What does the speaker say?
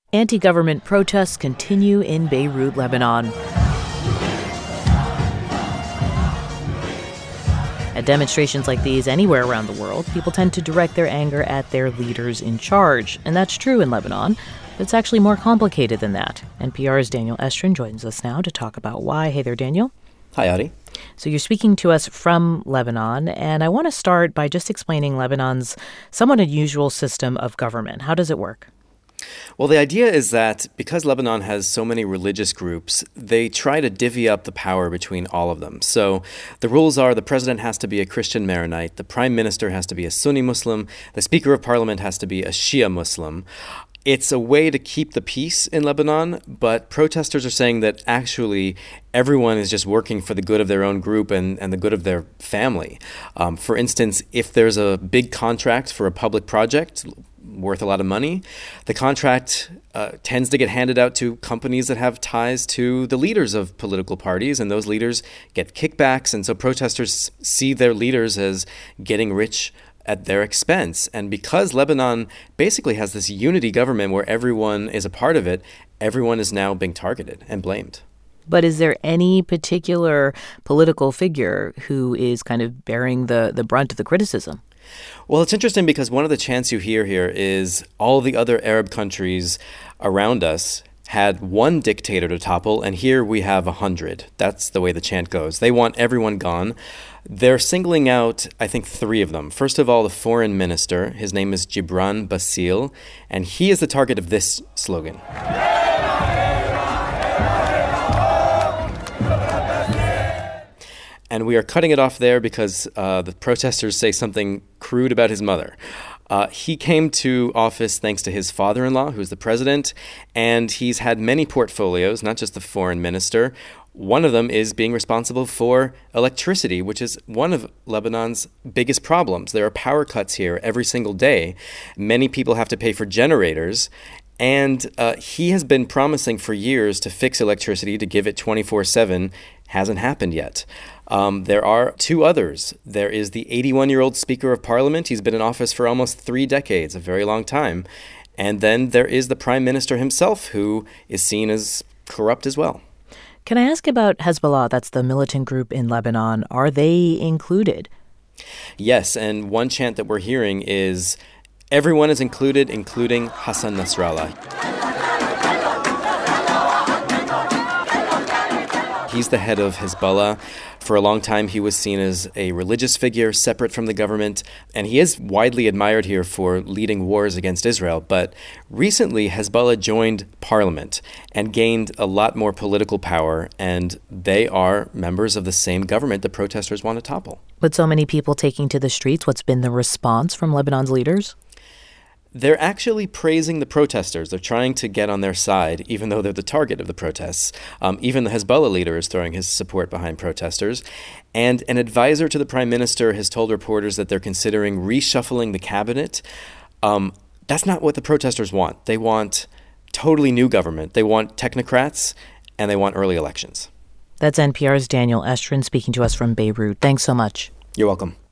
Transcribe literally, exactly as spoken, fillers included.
Anti-government protests continue in Beirut, Lebanon. At demonstrations like these anywhere around the world, people tend to direct their anger at their leaders in charge. And that's true in Lebanon. But it's actually more complicated than that. N P R's Daniel Estrin joins us now to talk about why. Hey there, Daniel. Hi, Audie. So you're speaking to us from Lebanon, and I want to start by just explaining Lebanon's somewhat unusual system of government. How does it work? Well, the idea is that because Lebanon has so many religious groups, they try to divvy up the power between all of them. So the rules are the president has to be a Christian Maronite, the prime minister has to be a Sunni Muslim, the speaker of parliament has to be a Shia Muslim. It's a way to keep the peace in Lebanon, but protesters are saying that actually everyone is just working for the good of their own group and, and the good of their family. Um, for instance, if there's a big contract for a public project worth a lot of money, the contract uh, tends to get handed out to companies that have ties to the leaders of political parties, and those leaders get kickbacks, and so protesters see their leaders as getting rich at their expense. And because Lebanon basically has this unity government where everyone is a part of it, everyone is now being targeted and blamed. But is there any particular political figure who is kind of bearing the, the brunt of the criticism? Well, it's interesting because one of the chants you hear here is all the other Arab countries around us had one dictator to topple, and here we have a hundred. That's the way the chant goes. They want everyone gone. They're singling out, I think, three of them. First of all, the foreign minister. His name is Gibran Bassil, and he is the target of this slogan. And we are cutting it off there because uh, the protesters say something crude about his mother. Uh, he came to office thanks to his father-in-law, who's the president, and he's had many portfolios, not just the foreign minister. One of them is being responsible for electricity, which is one of Lebanon's biggest problems. There are power cuts here every single day. Many people have to pay for generators. And uh, he has been promising for years to fix electricity, to give it twenty-four seven. Hasn't happened yet. Um, there are two others. There is the eighty-one-year-old Speaker of Parliament. He's been in office for almost three decades, a very long time. And then there is the Prime Minister himself, who is seen as corrupt as well. Can I ask about Hezbollah? That's the militant group in Lebanon. Are they included? Yes, and one chant that we're hearing is, everyone is included, including Hassan Nasrallah. He's the head of Hezbollah. For a long time, he was seen as a religious figure separate from the government, and he is widely admired here for leading wars against Israel. But recently, Hezbollah joined parliament and gained a lot more political power, and they are members of the same government the protesters want to topple. With so many people taking to the streets, what's been the response from Lebanon's leaders? They're actually praising the protesters. They're trying to get on their side, even though they're the target of the protests. Um, even the Hezbollah leader is throwing his support behind protesters. And an advisor to the prime minister has told reporters that they're considering reshuffling the cabinet. Um, that's not what the protesters want. They want totally new government. They want technocrats, and they want early elections. That's N P R's Daniel Estrin speaking to us from Beirut. Thanks so much. You're welcome.